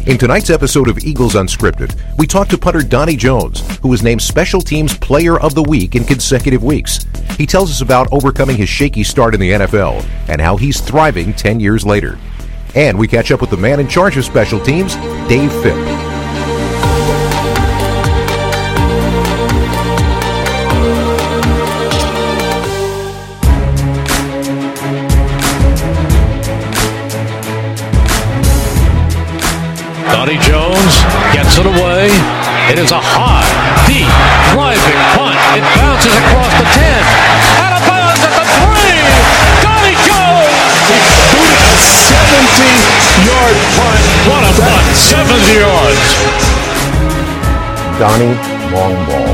In tonight's episode of Eagles Unscripted, we talk to punter Donnie Jones, who was named Special Teams Player of the Week in consecutive weeks. He tells us about overcoming his shaky start in the NFL and how he's thriving 10 years later. And we catch up with the man in charge of special teams, Dave Fipp. Donnie Jones gets it away. It is a high, deep, driving punt. It bounces across the 10. Out of bounds at the 3. Donnie Jones! He booted a 70-yard punt. What a punt. 70 yards. Donnie Long Ball.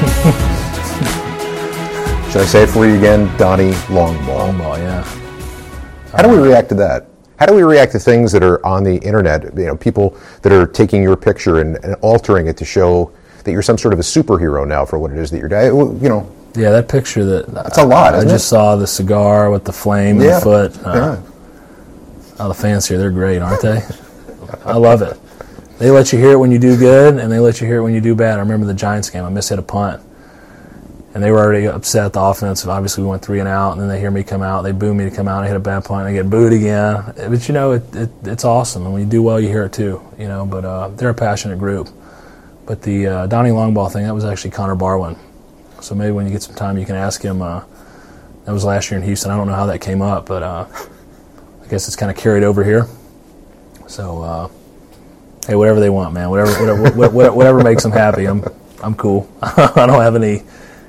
Should I say it for you again? Donnie Long Ball. Long Ball, yeah. How do we react to that? How do we react to things that are on the internet, people that are taking your picture and altering it to show that you're some sort of a superhero now for what it is that you're doing, Yeah, that picture that's a lot, I just saw the cigar with the flame in the foot. Oh, the fans here, they're great, aren't they? I love it. They let you hear it when you do good, and they let you hear it when you do bad. I remember the Giants game, I mishit a punt. And they were already upset at the offense. Obviously, we went 3 and out, and then they hear me come out. They boo me to come out. I hit a bad punt, and I get booed again. But, it's awesome. And when you do well, you hear it too, But they're a passionate group. But the Donnie Longball thing, that was actually Connor Barwin. So maybe when you get some time, you can ask him. That was last year in Houston. I don't know how that came up, but I guess it's kind of carried over here. So, hey, whatever they want, man. Whatever makes them happy. I'm cool. I don't have any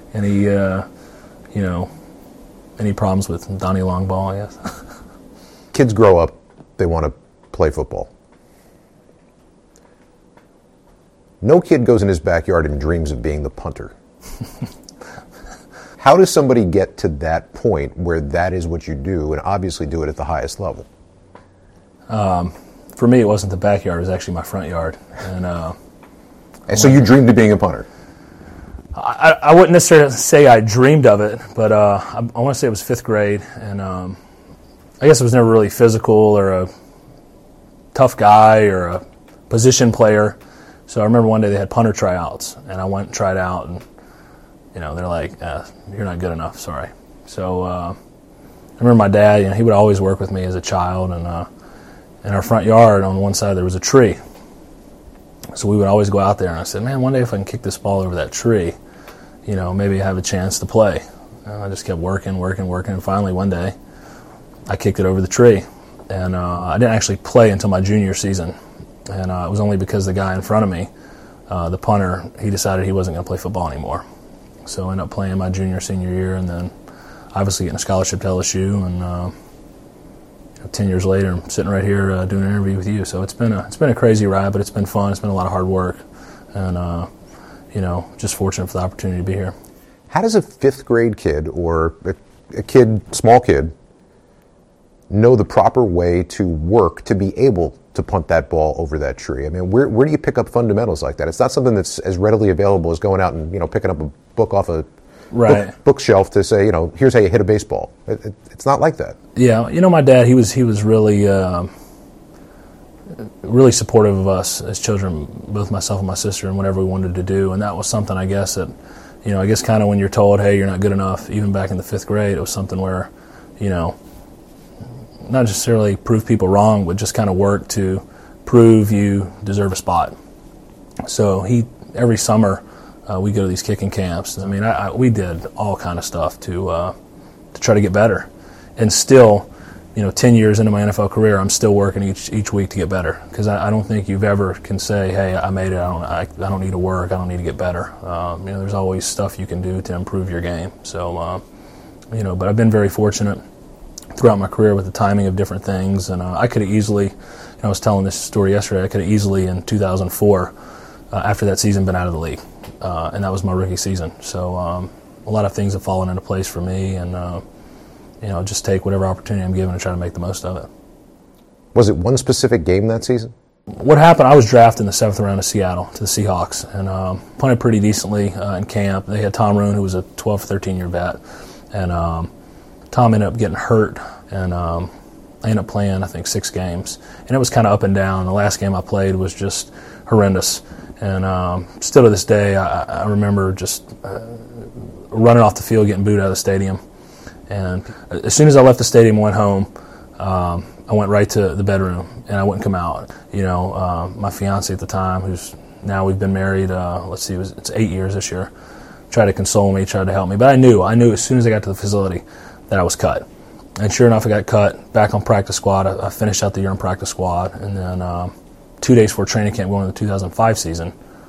problems with Donnie Longball, I guess. Kids grow up, they want to play football. No kid goes in his backyard and dreams of being the punter. How does somebody get to that point where that is what you do and obviously do it at the highest level? For me, it wasn't the backyard, it was actually my front yard. And so you dreamed of being a punter? I wouldn't necessarily say I dreamed of it, but I want to say it was 5th grade, and I guess I was never really physical or a tough guy or a position player. So I remember one day they had punter tryouts, and I went and tried out, and they're like, "You're not good enough, sorry." So I remember my dad, he would always work with me as a child, and in our front yard on one side there was a tree. So we would always go out there, and I said, "Man, one day if I can kick this ball over that tree, maybe I have a chance to play." And I just kept working, and finally one day I kicked it over the tree. And I didn't actually play until my junior season. And it was only because the guy in front of me, the punter, he decided he wasn't going to play football anymore. So I ended up playing my junior, senior year, and then obviously getting a scholarship to LSU. And 10 years later, I'm sitting right here doing an interview with you. So it's been a crazy ride, but it's been fun. It's been a lot of hard work. And just fortunate for the opportunity to be here. How does a 5th grade kid or a small kid, know the proper way to work to be able to punt that ball over that tree? I mean, where do you pick up fundamentals like that? It's not something that's as readily available as going out and picking up a book off a bookshelf to say, here's how you hit a baseball. It's not like that. Yeah, my dad, he was really really supportive of us as children, both myself and my sister, and whatever we wanted to do. And that was something, I guess, that, kind of when you're told, hey, you're not good enough, even back in the 5th grade, it was something where, not necessarily prove people wrong, but just kind of work to prove you deserve a spot. So every summer, we go to these kicking camps. I mean, we did all kind of stuff to try to get better. And still, 10 years into my NFL career, I'm still working each week to get better. Because I don't think you've ever can say, hey, I made it, I don't need to work, I don't need to get better. There's always stuff you can do to improve your game. So, but I've been very fortunate throughout my career with the timing of different things. And I could have easily, I was telling this story yesterday, I could have easily in 2004, after that season, been out of the league. And that was my rookie season. So a lot of things have fallen into place for me, and just take whatever opportunity I'm given and try to make the most of it. Was it one specific game that season? What happened, I was drafted in the 7th round of Seattle to the Seahawks, and punted pretty decently in camp. They had Tom Roon, who was a 12, 13-year vet, and Tom ended up getting hurt, and I I ended up playing, I think, 6 games. And it was kind of up and down. The last game I played was just horrendous. And still to this day, I remember just running off the field, getting booed out of the stadium. And as soon as I left the stadium and went home, I went right to the bedroom, and I wouldn't come out. My fiance at the time, who's now we've been married, it's 8 years this year, tried to console me, tried to help me. But I knew as soon as I got to the facility that I was cut. And sure enough, I got cut, back on practice squad. I finished out the year on practice squad. And then 2 days before training camp going into the 2005 season,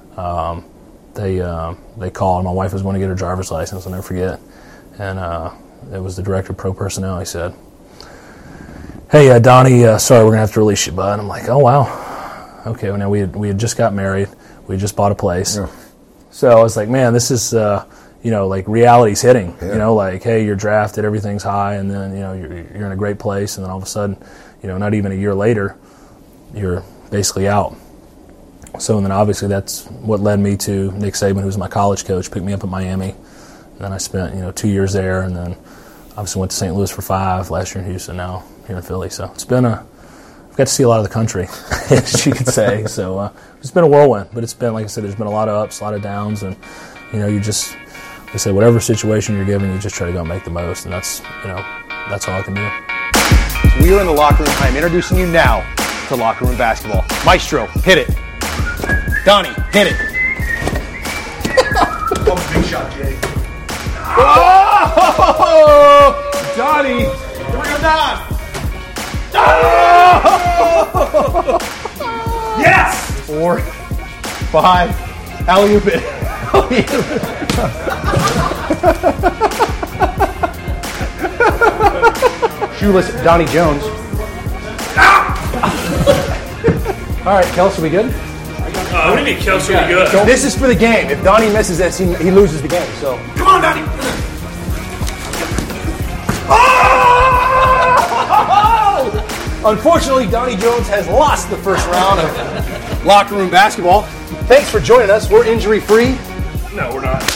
they called. My wife was going to get her driver's license, I'll never forget. And it was the director of pro personnel. He said, "Hey, Donnie, sorry, we're going to have to release you, bud." I'm like, "Oh, wow. Okay." Well, now we had just got married. We had just bought a place. Yeah. So I was like, man, this is, like reality's hitting. Yeah. Like, hey, you're drafted, everything's high, and then, you're in a great place, and then all of a sudden, not even a year later, you're basically out. So, and then obviously that's what led me to Nick Saban, who was my college coach, picked me up at Miami. And then I spent, 2 years there, and then obviously went to St. Louis for 5, last year in Houston, now here in Philly. So it's been I've got to see a lot of the country, as you could say. So it's been a whirlwind, but it's been, like I said, there's been a lot of ups, a lot of downs, and, you just, like I said, whatever situation you're given, you just try to go and make the most, and that's all I can do. We are in the locker room. I'm introducing you now to locker room basketball. Maestro, hit it. Donnie, hit it. Oh, big shot, Jay. Oh! Donnie, 3 or 9. Oh! Yes! 4, 5, alley-oop it. Shoeless Donnie Jones. All right, Kelsey, we good? What do you mean, Kelsey? We good? This is for the game. If Donnie misses this, he loses the game. So come on, Donnie. Unfortunately, Donnie Jones has lost the first round of locker room basketball. Thanks for joining us. We're injury-free. No, we're not.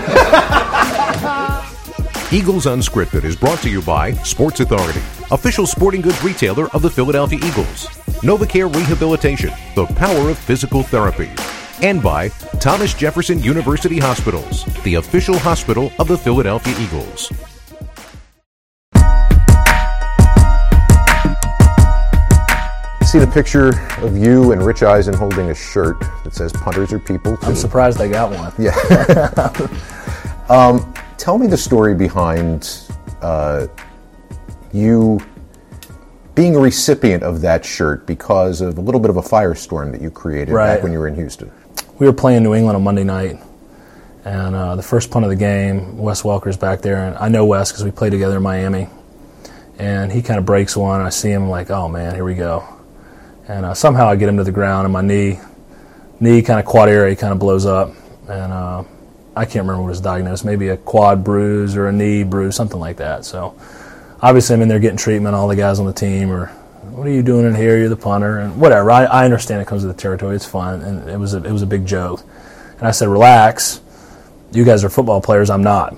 Eagles Unscripted is brought to you by Sports Authority, official sporting goods retailer of the Philadelphia Eagles. NovaCare Rehabilitation, the power of physical therapy. And by Thomas Jefferson University Hospitals, the official hospital of the Philadelphia Eagles. See the picture of you and Rich Eisen holding a shirt that says "Punters are people too." I'm surprised I got one. Yeah. Tell me the story behind you being a recipient of that shirt because of a little bit of a firestorm that you created back when you were in Houston. We were playing New England on Monday night, and the first punt of the game, Wes Welker's back there, and I know Wes because we played together in Miami, and he kind of breaks one, and I see him, I'm like, oh man, here we go. And somehow I get him to the ground, and my knee kind of quad area kind of blows up, and I can't remember what was diagnosed, maybe a quad bruise or a knee bruise, something like that. So obviously I'm in there getting treatment, all the guys on the team are, what are you doing in here, you're the punter, and whatever. I understand it comes with the territory, it's fun, and it was a big joke. And I said, relax, you guys are football players, I'm not.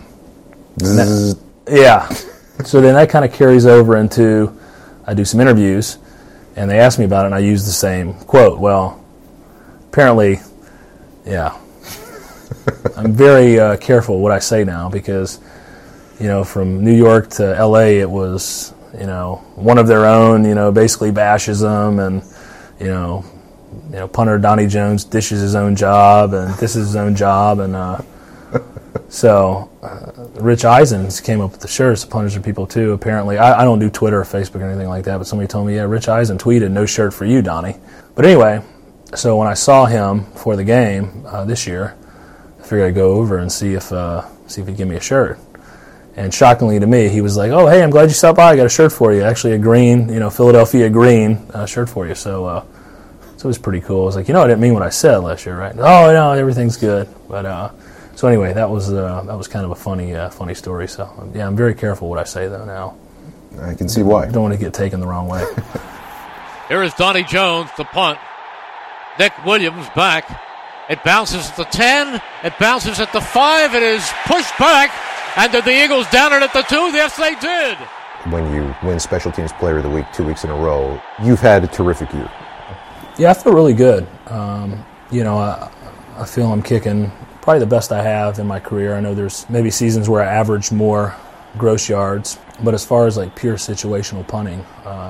Yeah. So then that kind of carries over into, I do some interviews, and they asked me about it, and I used the same quote. Well, apparently, yeah. I'm very careful what I say now because, from New York to L.A., it was, one of their own, basically bashes them, and, punter Donnie Jones dishes his own job, and this is his own job, and so Rich Eisen came up with the shirts. The punters are people too. Apparently, I don't do Twitter or Facebook or anything like that, but somebody told me, yeah, Rich Eisen tweeted, "No shirt for you, Donnie." But anyway, so when I saw him for the game this year, I figured I'd go over and see if he'd give me a shirt. And shockingly to me, he was like, "Oh, hey, I'm glad you stopped by. I got a shirt for you. Actually, a green, Philadelphia green shirt for you." So it was pretty cool. I was like, I didn't mean what I said last year, right? Oh, no, everything's good. But so anyway, that was kind of a funny story. So yeah, I'm very careful what I say though now. I can see why. I don't want to get taken the wrong way. Here is Donnie Jones, the punt. Nick Williams back. It bounces at the 10. It bounces at the 5. It is pushed back. And did the Eagles down it at the 2? Yes, they did. when you win Special Teams Player of the Week 2 weeks in a row. You've had a terrific year. Yeah, I feel really good. I feel I'm kicking probably the best I have in my career. I know there's maybe seasons where I averaged more gross yards, but as far as like pure situational punting,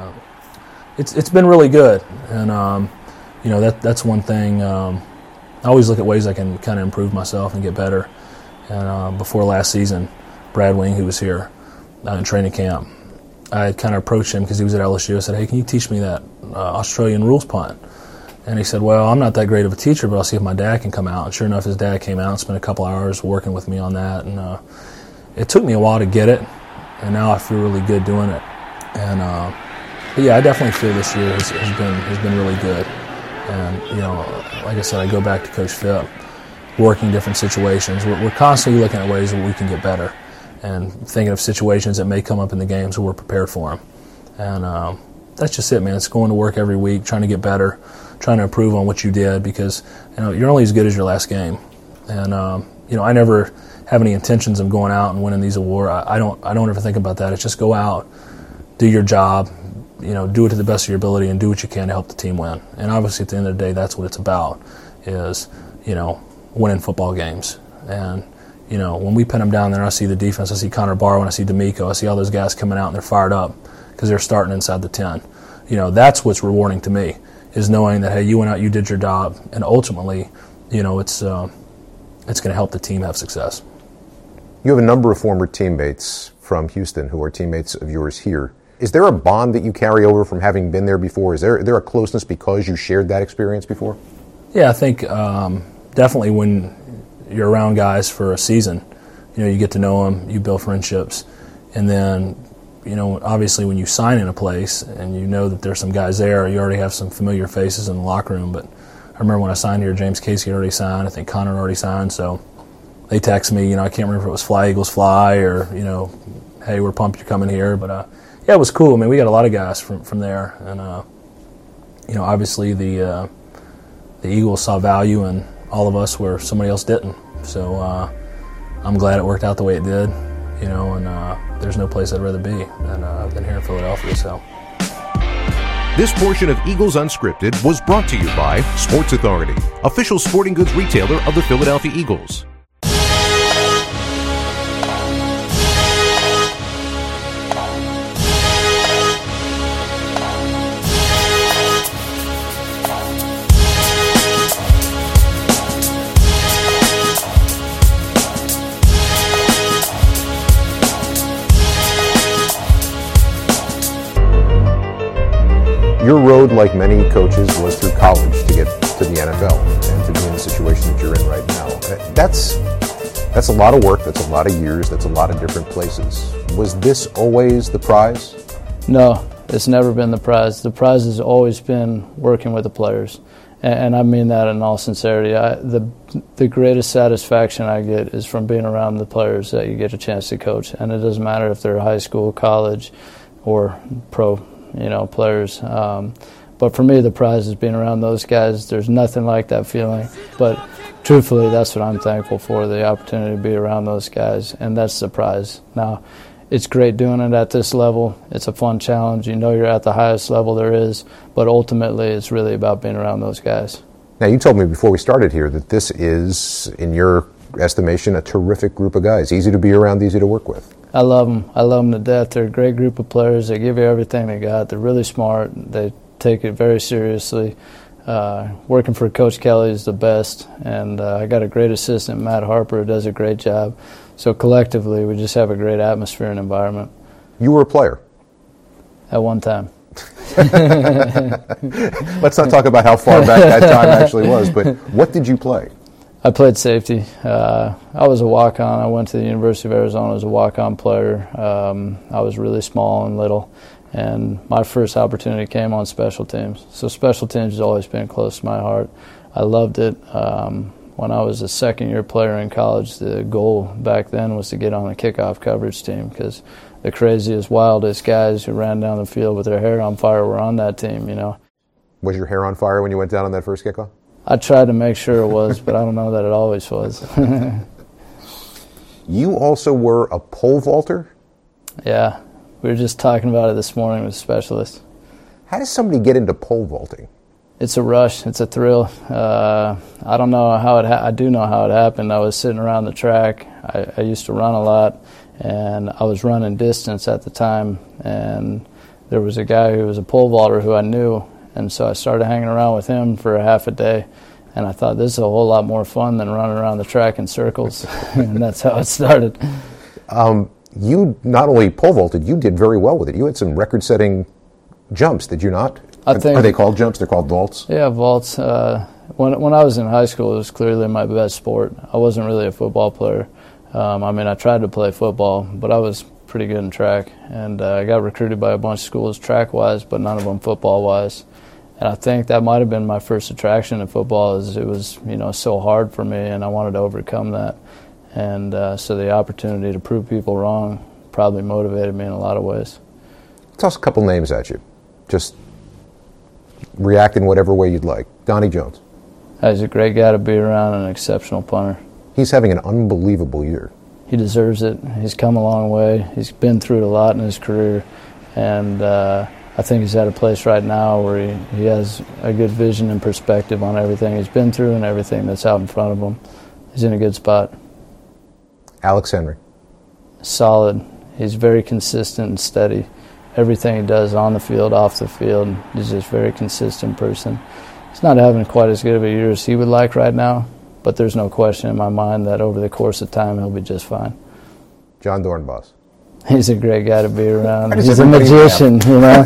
it's been really good. And that's one thing. I always look at ways I can kind of improve myself and get better. And before last season, Brad Wing, who was here in training camp, I had kind of approached him because he was at LSU. I said, "Hey, can you teach me that Australian rules punt?" And he said, "Well, I'm not that great of a teacher, but I'll see if my dad can come out." And sure enough, his dad came out and spent a couple hours working with me on that. And it took me a while to get it, and now I feel really good doing it. And but yeah, I definitely feel this year has been really good. And like I said, I go back to Coach Phipp, working different situations. We're constantly looking at ways that we can get better, and thinking of situations that may come up in the game so we're prepared for them. And that's just it, man. It's going to work every week, trying to get better, trying to improve on what you did, because you're only as good as your last game. And I never have any intentions of going out and winning these awards. I don't ever think about that. It's just go out, do your job, do it to the best of your ability, and do what you can to help the team win. And obviously, at the end of the day, that's what it's about, is winning football games. And when we pin them down there, I see the defense, I see Connor Barrow, and I see D'Amico, I see all those guys coming out and they're fired up because they're starting inside the 10. That's what's rewarding to me, is knowing that, hey, you went out, you did your job, and ultimately, it's going to help the team have success. You have a number of former teammates from Houston who are teammates of yours here. Is there a bond that you carry over from having been there before? Is there a closeness because you shared that experience before? Yeah, I think definitely when you're around guys for a season, you get to know them, you build friendships, and then obviously when you sign in a place and you know that there's some guys there, you already have some familiar faces in the locker room. But I remember when I signed here, James Casey had already signed. I think Connor had already signed. So they text me. I can't remember if it was Fly Eagles Fly or hey, we're pumped you're coming here. But yeah, it was cool. I mean, we got a lot of guys from there, and obviously the Eagles saw value in all of us where somebody else didn't. So I'm glad it worked out the way it did. And there's no place I'd rather be than here in Philadelphia. So. This portion of Eagles Unscripted was brought to you by Sports Authority, official sporting goods retailer of the Philadelphia Eagles. Your road, like many coaches, was through college to get to the NFL and to be in the situation that you're in right now. That's a lot of work, that's a lot of years, that's a lot of different places. Was this always the prize? No, it's never been the prize. The prize has always been working with the players. And I mean that in all sincerity. The greatest satisfaction I get is from being around the players that you get a chance to coach. And it doesn't matter if they're high school, college, or pro players. But for me, the prize is being around those guys. There's nothing like that feeling. But truthfully, that's what I'm thankful for, the opportunity to be around those guys, and that's the prize. Now, it's great doing it at this level. It's a fun challenge. You're at the highest level there is, but ultimately it's really about being around those guys. Now, you told me before we started here that this is, in your estimation, a terrific group of guys. Easy to be around, easy to work with. I love them. I love them to death. They're a great group of players. They give you everything they got. They're really smart. They take it very seriously. Working for Coach Kelly is the best, and I got a great assistant, Matt Harper, who does a great job. So collectively, we just have a great atmosphere and environment. You were a player. At one time. Let's not talk about how far back that time actually was, but what did you play? I played safety. I was a walk-on. I went to the University of Arizona as a walk-on player. I was really small and little, and my first opportunity came on special teams. So special teams has always been close to my heart. I loved it. When I was a second-year player in college, the goal back then was to get on a kickoff coverage team because the craziest, wildest guys who ran down the field with their hair on fire were on that team, Was your hair on fire when you went down on that first kickoff? I tried to make sure it was, but I don't know that it always was. You also were a pole vaulter? Yeah, We were just talking about it this morning with specialists. How does somebody get into pole vaulting? It's a rush. It's a thrill. I don't know how I do know how it happened. I was sitting around the track. I used to run a lot, and I was running distance at the time. And there was a guy who was a pole vaulter who I knew, and so I started hanging around with him for a half a day. And I thought, this is a whole lot more fun than running around the track in circles. And that's how it started. You not only pole vaulted, you did very well with it. You had some record-setting jumps, did you not? Are they called jumps? They're called vaults? Yeah, vaults. When I was in high school, it was clearly my best sport. I wasn't really a football player. I tried to play football, but I was pretty good in track. And I got recruited by a bunch of schools track-wise, but none of them football-wise. And I think that might have been my first attraction in football, is it was so hard for me, and I wanted to overcome that. And so the opportunity to prove people wrong probably motivated me in a lot of ways. Toss a couple names at you. Just react in whatever way you'd like. Donnie Jones. He's a great guy to be around and an exceptional punter. He's having an unbelievable year. He deserves it. He's come a long way. He's been through a lot in his career, and I think he's at a place right now where he has a good vision and perspective on everything he's been through and everything that's out in front of him. He's in a good spot. Alex Henry. Solid. He's very consistent and steady. Everything he does on the field, off the field, he's just a very consistent person. He's not having quite as good of a year as he would like right now, but there's no question in my mind that over the course of time he'll be just fine. John Dornbos. He's a great guy to be around. He's a magician,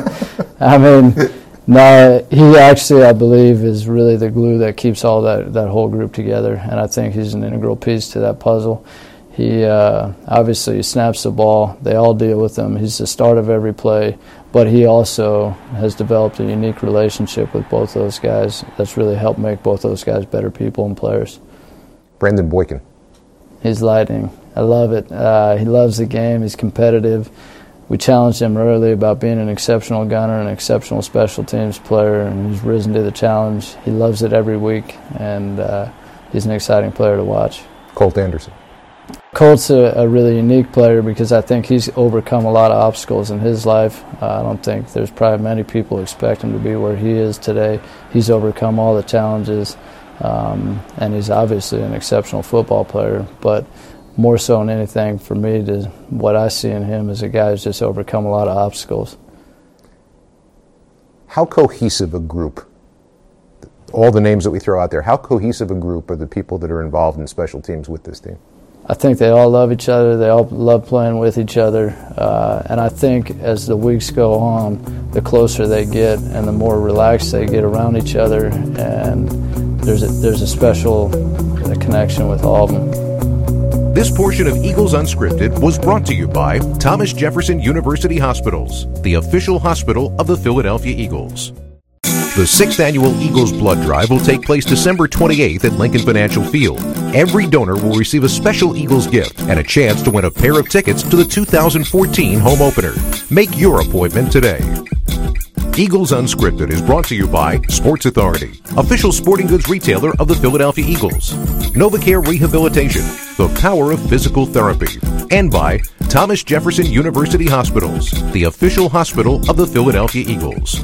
No, he actually, I believe, is really the glue that keeps all that whole group together, and I think he's an integral piece to that puzzle. He obviously snaps the ball. They all deal with him. He's the start of every play, but he also has developed a unique relationship with both those guys that's really helped make both those guys better people and players. Brandon Boykin. He's lightning. I love it. He loves the game. He's competitive. We challenged him early about being an exceptional gunner, an exceptional special teams player, and he's risen to the challenge. He loves it every week, and he's an exciting player to watch. Colt Anderson. Colt's a really unique player because I think he's overcome a lot of obstacles in his life. I don't think there's probably many people who expect him to be where he is today. He's overcome all the challenges, and he's obviously an exceptional football player, but more so than anything for me, what I see in him is a guy who's just overcome a lot of obstacles. How cohesive a group, all the names that we throw out there, how cohesive a group are the people that are involved in special teams with this team? I think they all love each other. They all love playing with each other. And I think as the weeks go on, the closer they get and the more relaxed they get around each other. And there's a special connection with all of them. This portion of Eagles Unscripted was brought to you by Thomas Jefferson University Hospitals, the official hospital of the Philadelphia Eagles. The 6th Annual Eagles Blood Drive will take place December 28th at Lincoln Financial Field. Every donor will receive a special Eagles gift and a chance to win a pair of tickets to the 2014 home opener. Make your appointment today. Eagles Unscripted is brought to you by Sports Authority, official sporting goods retailer of the Philadelphia Eagles, NovaCare Rehabilitation, the power of physical therapy, and by Thomas Jefferson University Hospitals, the official hospital of the Philadelphia Eagles.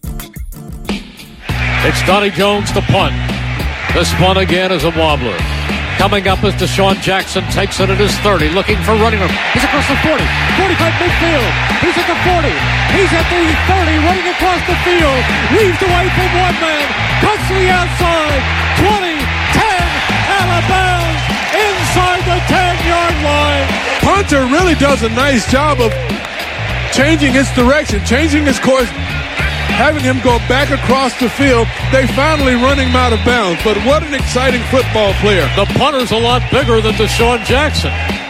It's Donnie Jones to punt. This punt again is a wobbler. Coming up as Deshaun Jackson takes it at his 30, looking for running room. He's across the 40, 45 midfield. He's at the 40. He's at the 30, running across the field. Weaves away from one man. Cuts to the outside. 20, 10, out of bounds. Inside the 10-yard line. Punter really does a nice job of changing his direction, changing his course, having him go back across the field. They finally run him out of bounds. But what an exciting football player. The punter's a lot bigger than Deshaun Jackson.